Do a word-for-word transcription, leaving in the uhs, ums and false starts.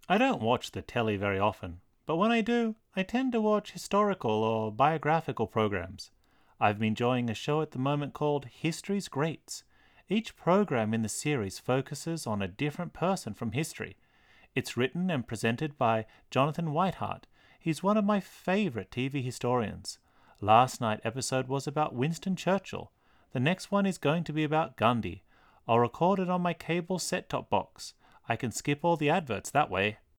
I don't watch the telly very often, but when I do, I tend to watch historical or biographical programs. I've been enjoying a show at the moment called History's Greats. Each program in the series focuses on a different person from history. It's written and presented by Jonathan Whitehart. He's one of my favorite T V historians. Last night's episode was about Winston Churchill. The next one is going to be about Gandhi. I'll record it on my cable set-top box. I can skip all the adverts that way.